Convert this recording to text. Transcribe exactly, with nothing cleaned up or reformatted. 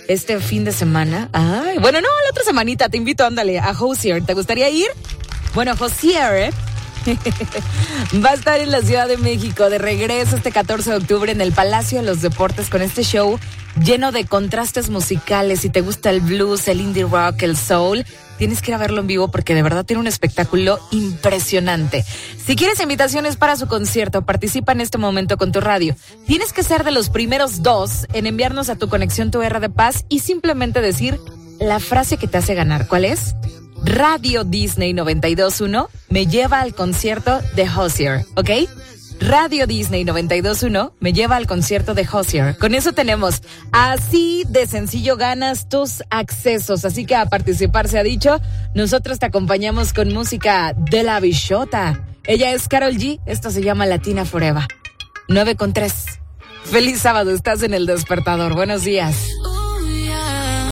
este fin de semana. Ay, bueno, no, la otra semanita te invito, ándale, a Hozier. ¿Te gustaría ir? Bueno, Hozier va a estar en la Ciudad de México de regreso este catorce de octubre en el Palacio de los Deportes con este show lleno de contrastes musicales. Si te gusta el blues, el indie rock, el soul, tienes que ir a verlo en vivo porque de verdad tiene un espectáculo impresionante. Si quieres invitaciones para su concierto, participa en este momento con tu radio. Tienes que ser de los primeros dos en enviarnos a tu conexión tu R de Paz y simplemente decir la frase que te hace ganar. ¿Cuál es? Radio Disney noventa y dos punto uno me lleva al concierto de Hozier, ¿ok? Radio Disney noventa y dos punto uno me lleva al concierto de Hozier. Con eso tenemos, así de sencillo ganas tus accesos. Así que a participar se ha dicho, nosotros te acompañamos con música de la bichota. Ella es Karol G, esto se llama Latina Forever. nueve con tres. Feliz sábado, estás en El Despertador. Buenos días.